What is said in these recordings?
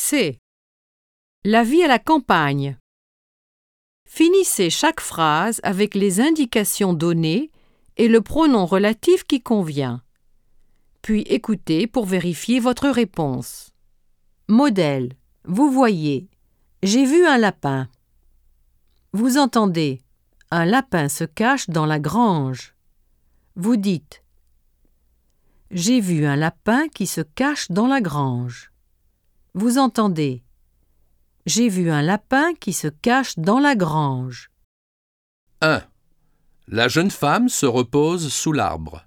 C. La vie à la campagne. Finissez chaque phrase avec les indications données et le pronom relatif qui convient. Puis écoutez pour vérifier votre réponse. Modèle. Vous voyez. J'ai vu un lapin. Vous entendez. Un lapin se cache dans la grange. Vous dites. J'ai vu un lapin qui se cache dans la grange. Vous entendez. J'ai vu un lapin qui se cache dans la grange. 1. La jeune femme se repose sous l'arbre.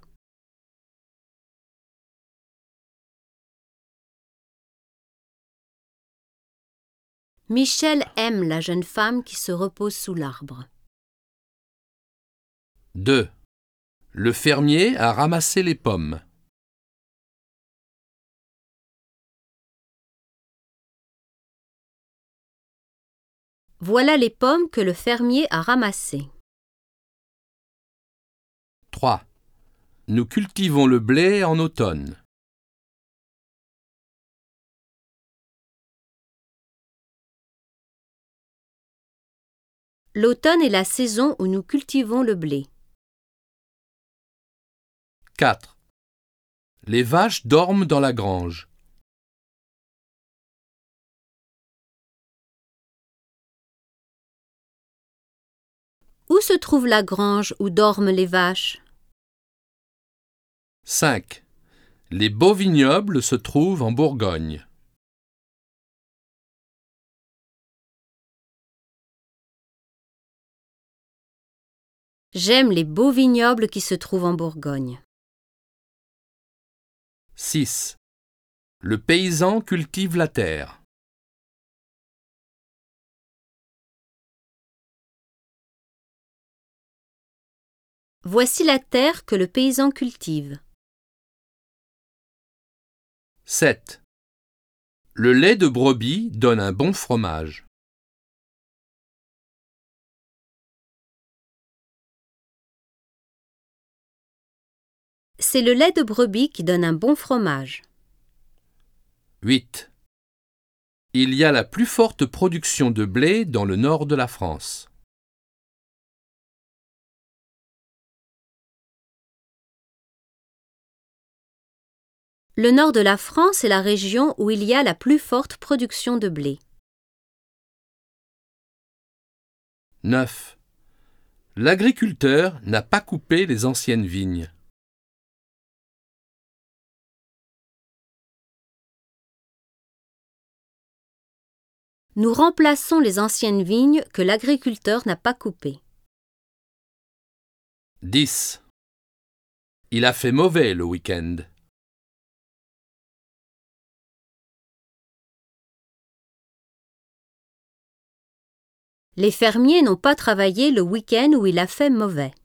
Michel aime la jeune femme qui se repose sous l'arbre. 2. Le fermier a ramassé les pommes. Voilà les pommes que le fermier a ramassées. 3. Nous cultivons le blé en automne. L'automne est la saison où nous cultivons le blé. 4. Les vaches dorment dans la grange. Où se trouve la grange où dorment les vaches? 5. Les beaux vignobles se trouvent en Bourgogne. J'aime les beaux vignobles qui se trouvent en Bourgogne. 6. Le paysan cultive la terre. Voici la terre que le paysan cultive. 7. Le lait de brebis donne un bon fromage. C'est le lait de brebis qui donne un bon fromage. 8. Il y a la plus forte production de blé dans le nord de la France. Le nord de la France est la région où il y a la plus forte production de blé. 9. L'agriculteur n'a pas coupé les anciennes vignes. Nous remplaçons les anciennes vignes que l'agriculteur n'a pas coupées. 10. Il a fait mauvais le week-end. Les fermiers n'ont pas travaillé le week-end où il a fait mauvais.